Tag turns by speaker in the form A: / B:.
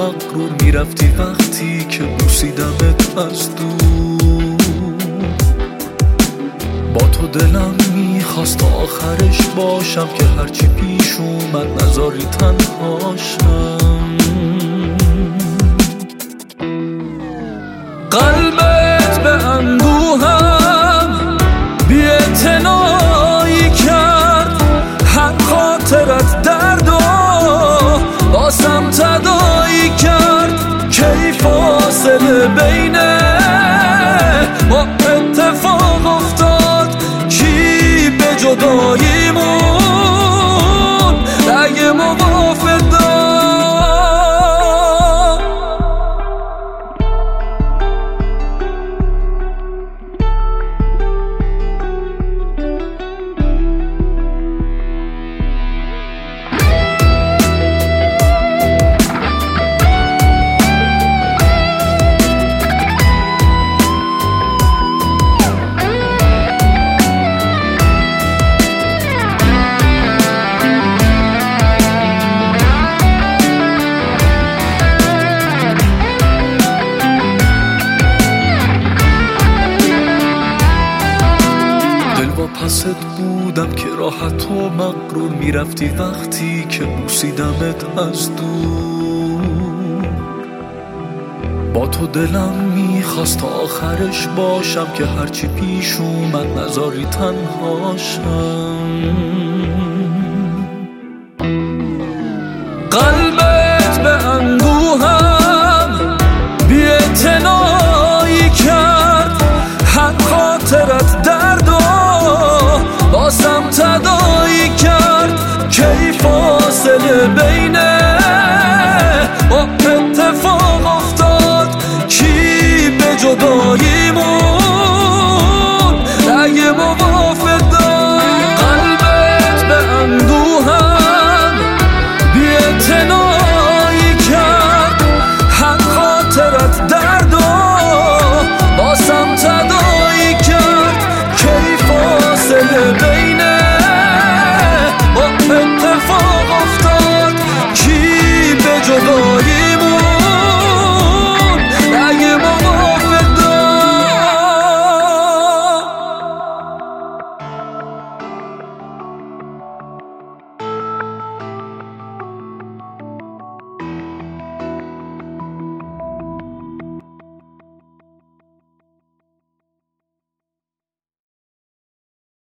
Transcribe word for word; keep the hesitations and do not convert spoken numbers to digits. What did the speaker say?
A: مغرور میرفتی وقتی که بوسیدمت از دور. با تو دلم میخواست تا آخرش باشم که هرچی پیش اومد نذاری تنهاشم. قلبت به اندوهم بی‌اعتنایی کرد، هر خاطرت درد و باسم تدایی کرد. کی فاصله بین ما اتفاق افتاد، کی به جداییمون رأی موافق داد. پست بودم که راحت و مغرور میرفتی وقتی که بوسیدمت از دور. با تو دلم میخواست تا آخرش باشم که هرچی پیش اومد نذاری تنهاشم.